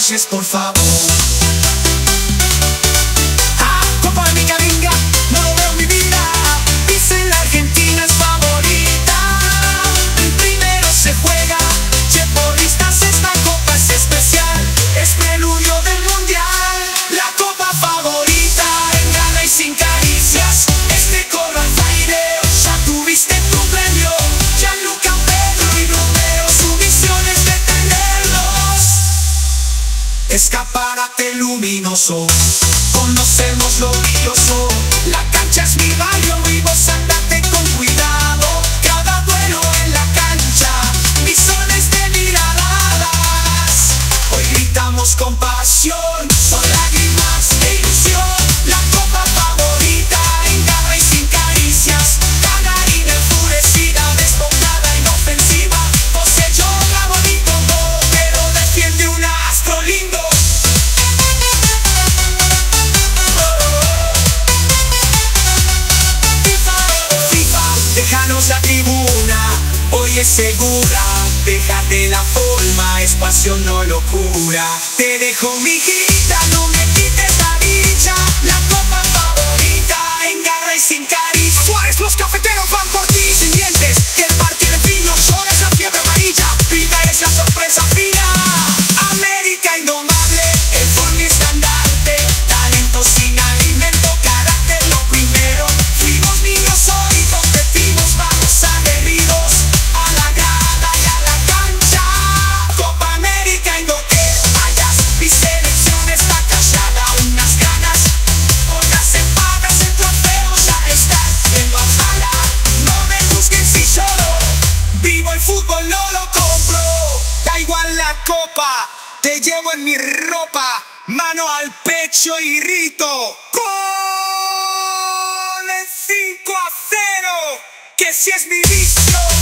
marches, por favor. Ah, Copa América, venga, no lo veo mi vida. Dicen la Argentina es favorita. El primero se juega, che porristas, esta copa es especial. Es preludio del mundial, la copa favorita. En gana y sin caricias, este coro al aire. Ya tuviste tu premio, Gianluca, Pedro y Romeo. Su misión es detenerlos. Escaparate luminoso, conocemos lo brilloso. La cancha es mi barrio y vos andate con cuidado. Cada duelo en la cancha, misiones de miradas. Hoy gritamos con pasión, son lágrimas de ilusión. La copa favorita en garra y sin caricias. Canarina enfurecida, desbocada, inofensiva. Poseyó la bonito gol, pero defiende un astro lindo. Déjanos la tribuna, hoy es segura. Déjate la forma, es pasión, no locura. Te dejo mi hijita, no me quites la dicha. La copa favorita en garra y sin caricia. Suárez, los cafeteros van por ti sin dientes. Que el partido en fin no solo es la fiebre amarilla. Vida es la sorpresa fina. América indomable, el forma estandarte. Talento sin alimento, carácter lo primero. Fuimos niños, hoy competimos, vamos aguerridos. A la grada y a la cancha. Copa América en donde vayas. Mi selección está callada, unas ganas. Horas empatas, el trofeo ya está en Valhalla. No me juzguen si lloro, vivo el fútbol, no lo compro. Da igual la copa, te llevo en mi ropa. Mano al pecho y grito con el 5-0, que si es mi vicio.